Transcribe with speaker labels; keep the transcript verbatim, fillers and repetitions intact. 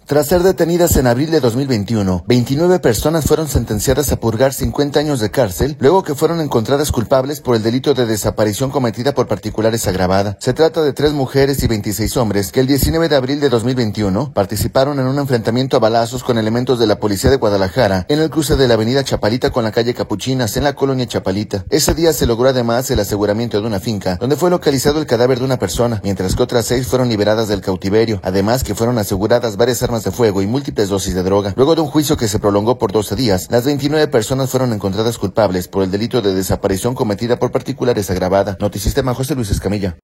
Speaker 1: Tras ser detenidas en abril de dos mil veintiuno, veintinueve personas fueron sentenciadas a purgar cincuenta años de cárcel, luego que fueron encontradas culpables por el delito de desaparición cometida por particulares agravada. Se trata de tres mujeres y veintiséis hombres que el diecinueve de abril de dos mil veintiuno participaron en un enfrentamiento a balazos con elementos de la policía de Guadalajara en el cruce de la avenida Chapalita con la calle Capuchinas en la colonia Chapalita. Ese día se logró además el aseguramiento de una finca, donde fue localizado el cadáver de una persona, mientras que otras seis fueron liberadas del cautiverio, además que fueron aseguradas varias armas de fuego y múltiples dosis de droga. Luego de un juicio que se prolongó por doce días, las veintinueve personas fueron encontradas culpables por el delito de desaparición cometida por particulares agravada. Notisistema, José Luis Escamilla.